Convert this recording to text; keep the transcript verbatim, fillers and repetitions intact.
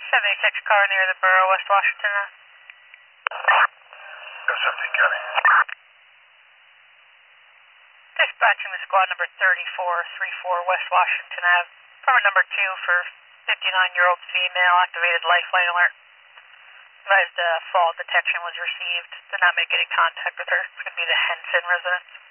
seventy-six car near the borough, West Washington. seventeen County. Dispatching the squad number thirty-four thirty-four West Washington Ave. Permit number two for fifty-nine-year-old female, activated lifeline alert. Advised uh, fall detection was received. Did not make any contact with her. It's going to be the Henson residence.